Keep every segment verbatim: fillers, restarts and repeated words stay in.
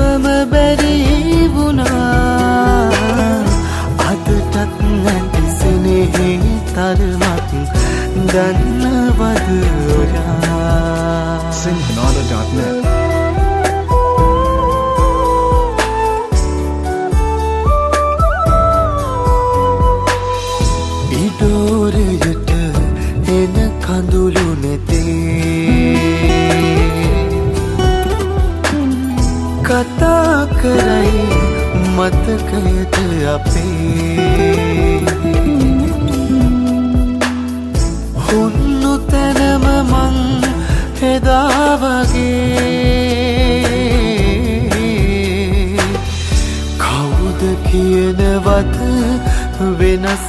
තවම බැරි වුණා අදටත් නැති සෙනෙහි තරමක් දන්නවද ඔයා Sinhanada dot net ඉඩෝරයට එන කඳුළු නෙතේ කතා කරයි මතකයට අපේ හුන්නු තැනම මං එදා වගේ කවුද කියනවද වෙනස්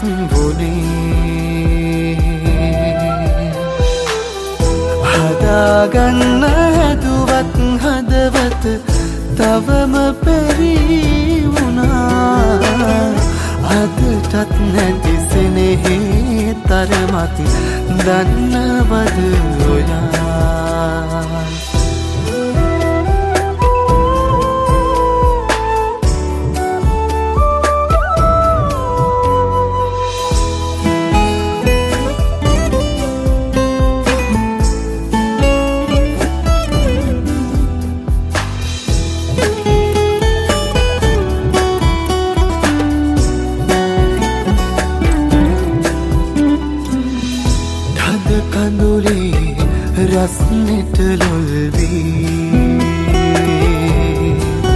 වුණේ හදාගන්න හැදුවත් හදවත තවම බැරි වුණා අදටත් නැති සෙනෙහි තරමක් දන්නවද ඔයා කඳුලේ රස්නෙට ලොල් වී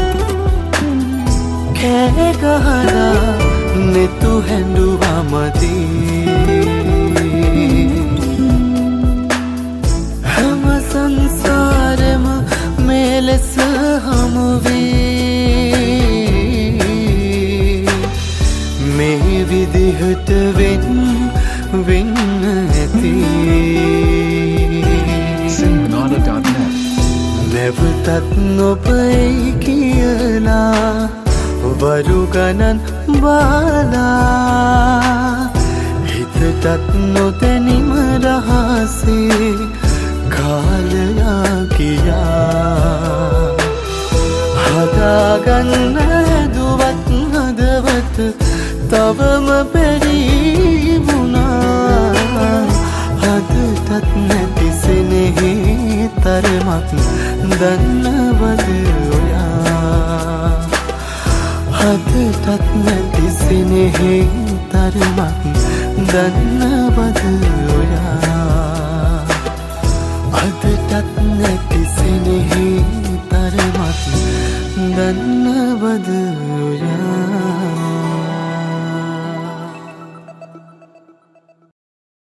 කෑ ගහලා නෙතු හැඬුවා මදී හැම සංසාරෙම මේ ලෙස හමු වී මේ විදිහට වෙන් වෙන්න ඇති Sinhanada dot net නැවතත් නොබයි කියලා වරු ගණන් බාලා හිතටත් නොදැනීම රහසේ කාලයා කියා හදාගන්න හැදුවත් හදවත තවම බැරි වුණා අදටත් නැති සෙනෙහි තරමක් දන්නවද ඔයා අදටත් නැති සෙනෙහි තරමක් දන්නවද ඔයා